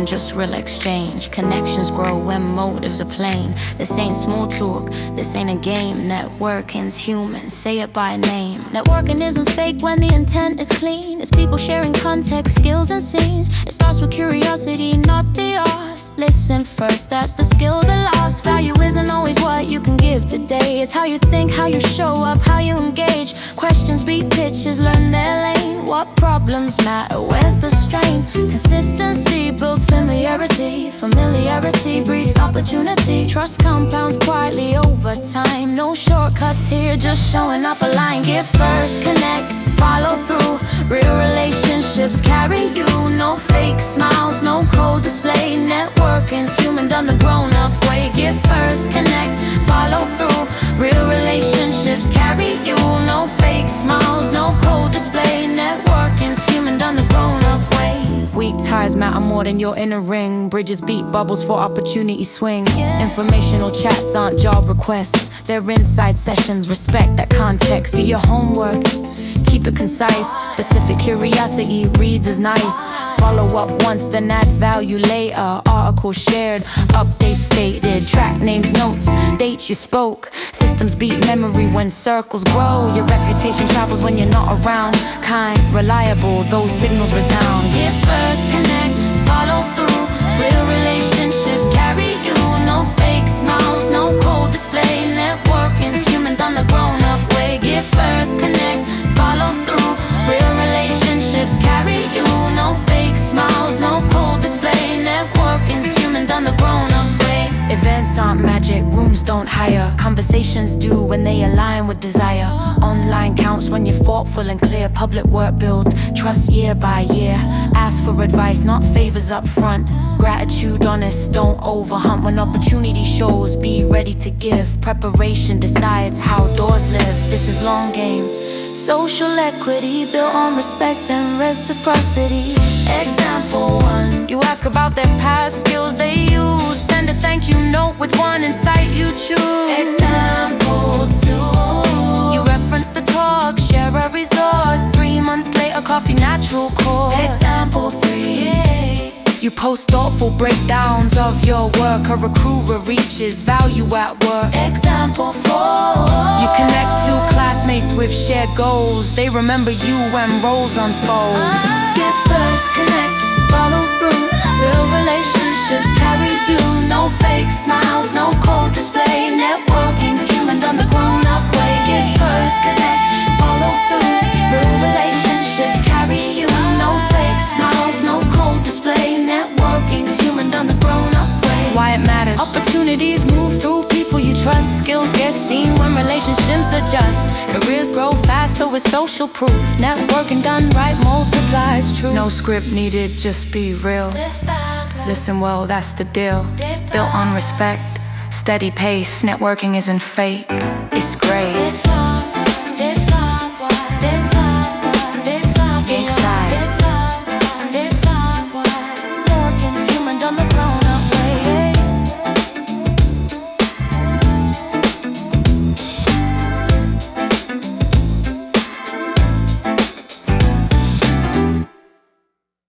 on just real exchange. Connections grow when motives are plain. This ain't small talk, this ain't a game. Networking's human, say it by name. Networking isn't fake when the intent is clean. It's people sharing context, skills and scenes. It starts with curiosity, not the arts. Listen first, that's the skill that lasts. Value isn't always what you can give today. It's how you think, how you show up, how you engage. Questions beat pitches, learn their lane. What problems matter, where's the strain? Consistency builds familiarity. Familiarity breeds opportunity. Trust compounds quietly over time. No shortcuts here, just showing up aligned. Give first, connect, follow through. Real relationships carry you. No fake smiles, no cold display. Networking's human, done the grown-up way. Give first, connect, follow through. Real relationships carry you. No fake smiles, no cold display. Networking's human, done the grown-up way. Weak ties matter more than your inner ring. Bridges beat bubbles for opportunity swing. Informational chats aren't job requests, they're inside sessions. Respect that context. Do your homework, keep it concise. Specific curiosity reads as nice. Follow up once, then add value later. Article shared, updates stated. Track names, notes, dates you spoke. Systems beat memory when circles grow. Your reputation travels when you're not around. Kind, reliable, those signals resound. Give first, connect, follow through. Real relationships carry you. No fake smiles, no cold display. Networking's human, done the grown-up way. Give first, connect, follow through. Real relationships carry you. No fake smiles, no cold display. Networking's human, done the grown-up way. Events aren't magic, rooms don't hire. Conversations do when they align with desire. Online counts when you're thoughtful and clear. Public work builds trust year by year. Ask for advice, not favors up front. Gratitude honest, don't overhunt. When opportunity shows, be ready to give. Preparation decides how doors live. This is long game. Social equity built on respect and reciprocity. Example 1, you ask about their past skills they use. Send a thank you note with one insight you choose. Example 2, you reference the talk, share a resource. 3 months later, coffee natural course. Example 3, you post thoughtful breakdowns of your work. A recruiter reaches value at work. Example 4, you connect two classmates with shared goals. They remember you when roles unfold. Give first, connect, follow through. Real relationships carry you. No fake smiles, no cold display. Networking's human, done the grown-up way. Give first, connect, follow through. Real relationships carry you. No fake smiles, no cold display. Networking's human, done the grown-up way. Why it matters. Opportunities move through people you trust. Skills get seen when relationships adjust. Careers grow faster with social proof. Networking done right multiplies truth. No script needed, just be real. Listen well, that's the deal. Built on respect, steady pace. Networking isn't fake, it's great.